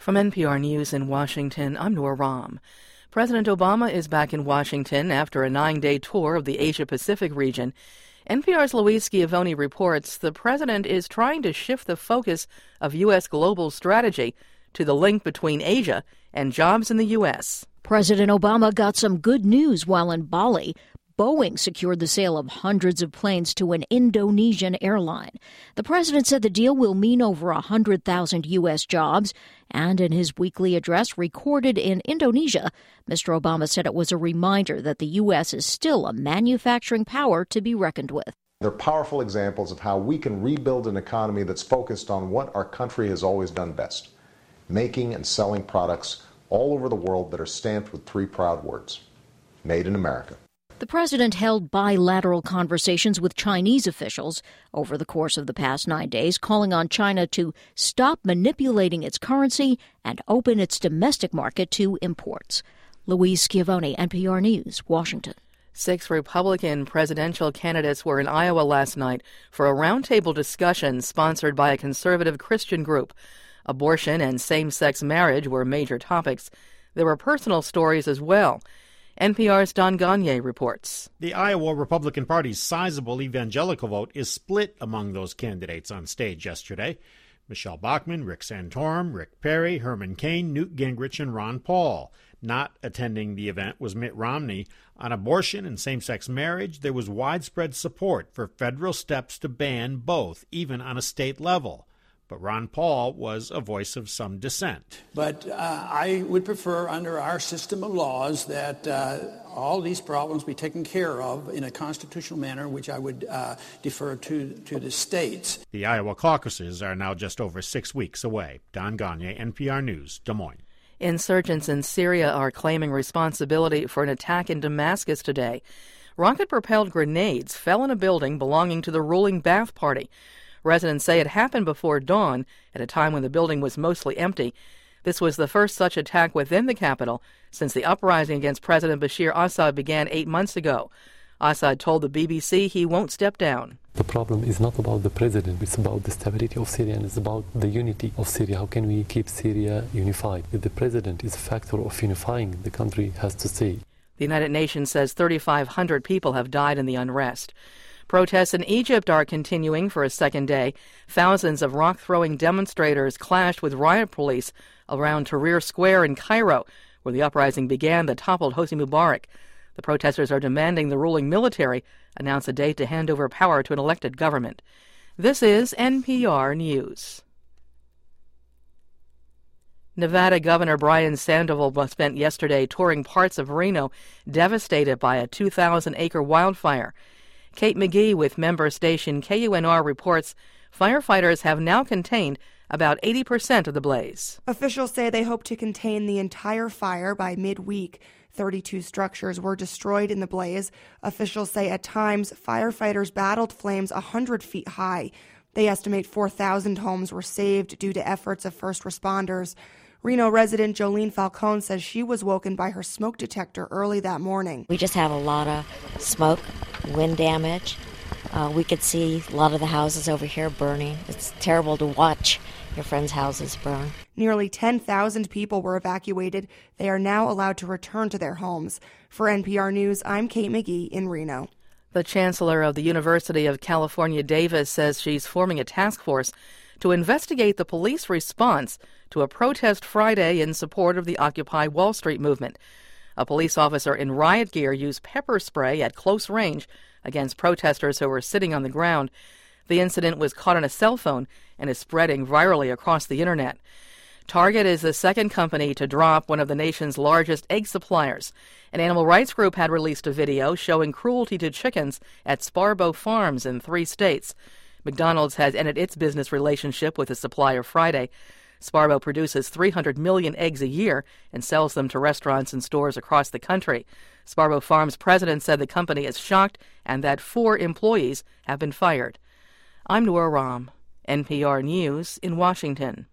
From NPR News in Washington, I'm Noor Ram. President Obama is back in Washington after a 9-day tour of the Asia-Pacific region. NPR's Luis Schiavone reports the president is trying to shift the focus of U.S. global strategy to the link between Asia and jobs in the U.S. President Obama got some good news while in Bali. Boeing secured the sale of hundreds of planes to an Indonesian airline. The president said the deal will mean over 100,000 U.S. jobs. And in his weekly address recorded in Indonesia, Mr. Obama said it was a reminder that the U.S. is still a manufacturing power to be reckoned with. They're powerful examples of how we can rebuild an economy that's focused on what our country has always done best, making and selling products all over the world that are stamped with three proud words: Made in America. The president held bilateral conversations with Chinese officials over the course of the past 9 days, calling on China to stop manipulating its currency and open its domestic market to imports. Luis Schiavone, NPR News, Washington. 6 Republican presidential candidates were in Iowa last night for a roundtable discussion sponsored by a conservative Christian group. Abortion and same-sex marriage were major topics. There were personal stories as well. NPR's Don Gagne reports. The Iowa Republican Party's sizable evangelical vote is split among those candidates on stage yesterday. Michelle Bachmann, Rick Santorum, Rick Perry, Herman Cain, Newt Gingrich, and Ron Paul. Not attending the event was Mitt Romney. On abortion and same-sex marriage, there was widespread support for federal steps to ban both, even on a state level. But Ron Paul was a voice of some dissent. But I would prefer, under our system of laws, that all these problems be taken care of in a constitutional manner, which I would defer to the states. The Iowa caucuses are now just over 6 weeks away. Don Gagne, NPR News, Des Moines. Insurgents in Syria are claiming responsibility for an attack in Damascus today. Rocket-propelled grenades fell in a building belonging to the ruling Ba'ath Party. Residents say it happened before dawn, at a time when the building was mostly empty. This was the first such attack within the capital since the uprising against President Bashir Assad began 8 months ago. Assad told the BBC he won't step down. The problem is not about the president, it's about the stability of Syria and it's about the unity of Syria. How can we keep Syria unified? If the president is a factor of unifying, the country has to stay. The United Nations says 3,500 people have died in the unrest. Protests in Egypt are continuing for a second day. Thousands of rock-throwing demonstrators clashed with riot police around Tahrir Square in Cairo, where the uprising began that toppled Hosni Mubarak. The protesters are demanding the ruling military announce a date to hand over power to an elected government. This is NPR News. Nevada Governor Brian Sandoval spent yesterday touring parts of Reno devastated by a 2,000-acre wildfire. Kate McGee with member station KUNR reports firefighters have now contained about 80% of the blaze. Officials say they hope to contain the entire fire by midweek. 32 structures were destroyed in the blaze. Officials say at times firefighters battled flames 100 feet high. They estimate 4,000 homes were saved due to efforts of first responders. Reno resident Jolene Falcone says she was woken by her smoke detector early that morning. We just had a lot of smoke, wind damage. We could see a lot of the houses over here burning. It's terrible to watch your friends' houses burn. Nearly 10,000 people were evacuated. They are now allowed to return to their homes. For NPR News, I'm Kate McGee in Reno. The chancellor of the University of California, Davis, says she's forming a task force to investigate the police response to a protest Friday in support of the Occupy Wall Street movement. A police officer in riot gear used pepper spray at close range against protesters who were sitting on the ground. The incident was caught on a cell phone and is spreading virally across the internet. Target is the second company to drop one of the nation's largest egg suppliers. An animal rights group had released a video showing cruelty to chickens at Sparbo Farms in 3 states. McDonald's has ended its business relationship with the supplier Friday. Sparbo produces 300 million eggs a year and sells them to restaurants and stores across the country. Sparbo Farms president said the company is shocked and that 4 employees have been fired. I'm Noor Ram, NPR News in Washington.